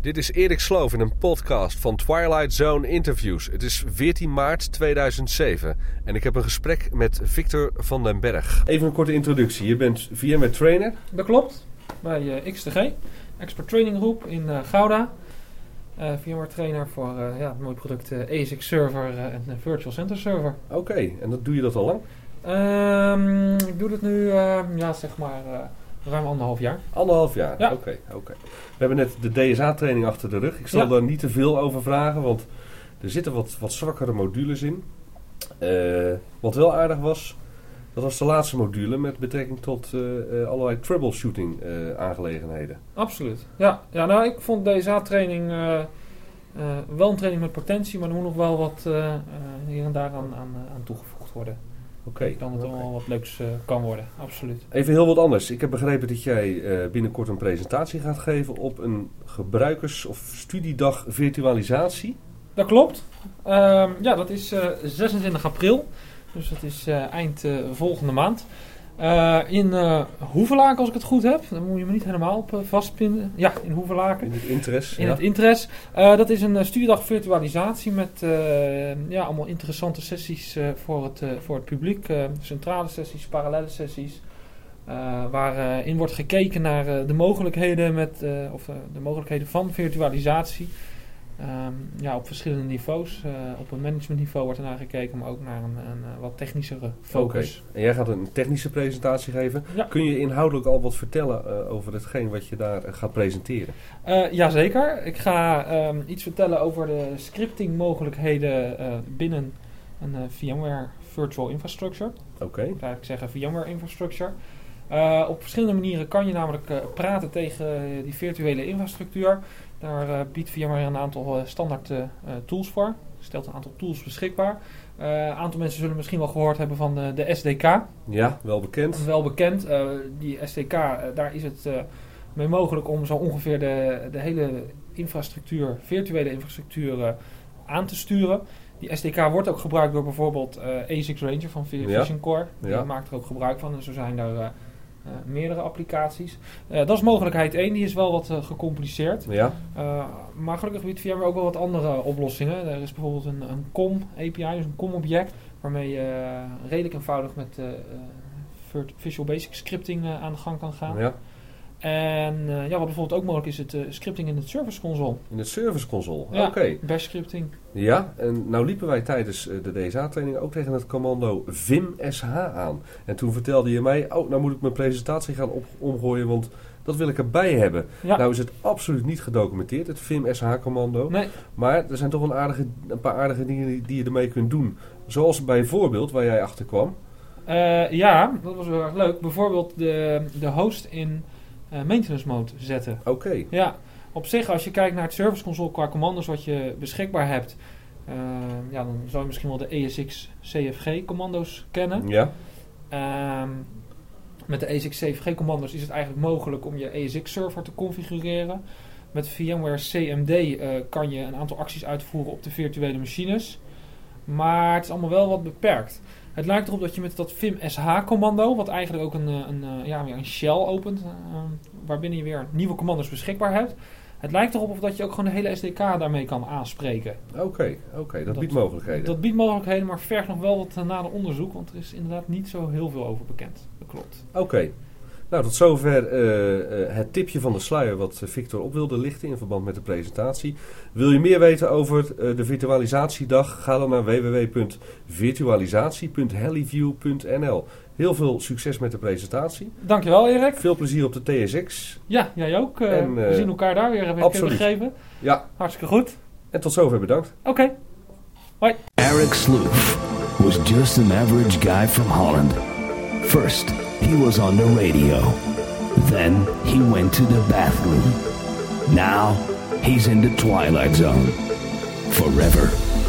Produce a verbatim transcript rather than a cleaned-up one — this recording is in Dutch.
Dit is Erik Sloof in een podcast van Twilight Zone Interviews. Het is veertien maart tweeduizend zeven en ik heb een gesprek met Victor van den Berg. Even een korte introductie. Je bent VMware trainer. Dat klopt. Bij uh, X T G, Expert Training Group in uh, Gouda. Uh, VMware trainer voor uh, ja, het mooie product uh, A S X Server uh, en uh, Virtual Center Server. Oké, okay, en dat doe je dat al lang? Um, ik doe dat nu, uh, ja, zeg maar, uh, ruim anderhalf jaar. Anderhalf jaar? Ja. Oké, okay, oké. Okay. We hebben net de D S A-training achter de rug. Ik zal ja. daar niet te veel over vragen, want er zitten wat, wat zwakkere modules in. Uh, wat wel aardig was, dat was de laatste module met betrekking tot uh, uh, allerlei troubleshooting uh, aangelegenheden. Absoluut. Ja, ja, nou, ik vond D S A-training uh, uh, wel een training met potentie, maar er moet nog wel wat uh, uh, hier en daar aan, aan, aan toegevoegd worden. Oké. Okay, dan het okay. allemaal wat leuks uh, kan worden, absoluut. Even heel wat anders. Ik heb begrepen dat jij uh, binnenkort een presentatie gaat geven op een gebruikers- of studiedag virtualisatie. Dat klopt. Uh, ja, dat is uh, zesentwintig april. Dus dat is uh, eind uh, volgende maand. Uh, in uh, Hoevelaken, als ik het goed heb. Dan moet je me niet helemaal op uh, vastpinnen. Ja, in Hoevelaken. In het interest. In ja. het interest. Uh, dat is een uh, studiedag virtualisatie met uh, ja, allemaal interessante sessies uh, voor, het, uh, voor het publiek. Uh, centrale sessies, parallele sessies. Uh, waarin uh, wordt gekeken naar uh, de mogelijkheden met, uh, of uh, de mogelijkheden van virtualisatie. Um, ja, op verschillende niveaus. Uh, op een managementniveau wordt er naar gekeken, maar ook naar een, een, een wat technischere focus. Okay. En jij gaat een technische presentatie geven. Ja. Kun je inhoudelijk al wat vertellen uh, over hetgeen wat je daar uh, gaat presenteren? Uh, Jazeker. Ik ga um, iets vertellen over de scripting mogelijkheden uh, binnen een uh, VMware Virtual Infrastructure. Oké. Okay. Ik moet eigenlijk zeggen VMware Infrastructure. Uh, op verschillende manieren kan je namelijk uh, praten tegen uh, die virtuele infrastructuur. Daar uh, biedt VMware een aantal uh, standaard uh, tools voor. Stelt een aantal tools beschikbaar. Een uh, aantal mensen zullen misschien wel gehoord hebben van de, de S D K. Ja, wel bekend. Wel bekend. Uh, die S D K, uh, daar is het uh, mee mogelijk om zo ongeveer de, de hele infrastructuur, virtuele infrastructuur uh, aan te sturen. Die S D K wordt ook gebruikt door bijvoorbeeld uh, A S X Ranger van Vision ja. Core. Die ja. maakt er ook gebruik van. En zo zijn er uh, uh, meerdere applicaties. Uh, dat is mogelijkheid één. Die is wel wat uh, gecompliceerd. Ja. Uh, maar gelukkig biedt VMware ook wel wat andere oplossingen. Er is bijvoorbeeld een, een C O M A P I, dus een C O M-object. Waarmee je uh, redelijk eenvoudig met uh, uh, Visual Basic scripting uh, aan de gang kan gaan. Ja. En uh, ja, wat bijvoorbeeld ook mogelijk is, het uh, scripting in het Service Console. In het Service Console, ja, oké. Okay. Bash scripting. Ja, en nou liepen wij tijdens uh, de D S A-training ook tegen het commando vim S H aan. En toen vertelde je mij, oh, nou moet ik mijn presentatie gaan op- omgooien, want dat wil ik erbij hebben. Ja. Nou is het absoluut niet gedocumenteerd, het vim S H-commando. Nee. Maar er zijn toch een, aardige, een paar aardige dingen die, die je ermee kunt doen. Zoals bijvoorbeeld, waar jij achter kwam. Uh, ja, dat was wel erg leuk. Bijvoorbeeld de, de host in uh, maintenance mode zetten. Oké. Okay. Ja, op zich als je kijkt naar het Service Console qua commando's wat je beschikbaar hebt. Uh, ja, dan zou je misschien wel de A S X C F G commando's kennen. Ja. Um, met de A S X C F G commando's is het eigenlijk mogelijk om je A S X server te configureren. Met VMware C M D uh, kan je een aantal acties uitvoeren op de virtuele machines. Maar het is allemaal wel wat beperkt. Het lijkt erop dat je met dat vim S H-commando, wat eigenlijk ook een, een, een, ja, weer een shell opent, uh, waarbinnen je weer nieuwe commando's beschikbaar hebt. Het lijkt erop of dat je ook gewoon de hele S D K daarmee kan aanspreken. Oké, okay, oké, okay, dat, dat biedt mogelijkheden. Dat biedt mogelijkheden, maar vergt nog wel wat nader onderzoek, want er is inderdaad niet zo heel veel over bekend. Dat klopt. Oké. Okay. Nou, tot zover uh, uh, het tipje van de sluier wat Victor op wilde lichten in verband met de presentatie. Wil je meer weten over uh, de virtualisatiedag? Ga dan naar w w w punt virtualisatie punt hellyview punt n l. Heel veel succes met de presentatie. Dankjewel, Erik. Veel plezier op de T S X. Ja, jij ook. Uh, en, uh, we zien elkaar daar weer weer kunnen geven. Ja. Hartstikke goed. En tot zover bedankt. Oké. Okay. Hoi. Erik Sloof was just an average guy from Holland. First, he was on the radio. Then he went to the bathroom. Now he's in the Twilight Zone. Forever.